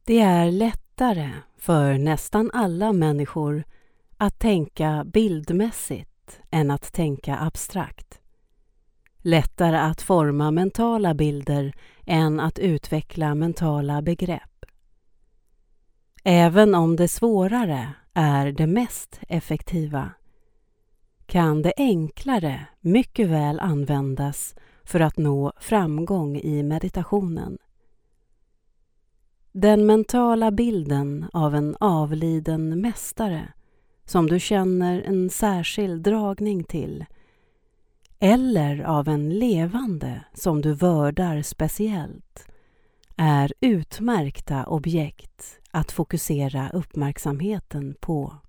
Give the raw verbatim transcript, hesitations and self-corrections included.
Det är lättare för nästan alla människor att tänka bildmässigt än att tänka abstrakt. Lättare att forma mentala bilder än att utveckla mentala begrepp. Även om det svårare är det mest effektiva, kan det enklare mycket väl användas för att nå framgång i meditationen. Den mentala bilden av en avliden mästare som du känner en särskild dragning till, eller av en levande som du vördar speciellt, är utmärkta objekt att fokusera uppmärksamheten på.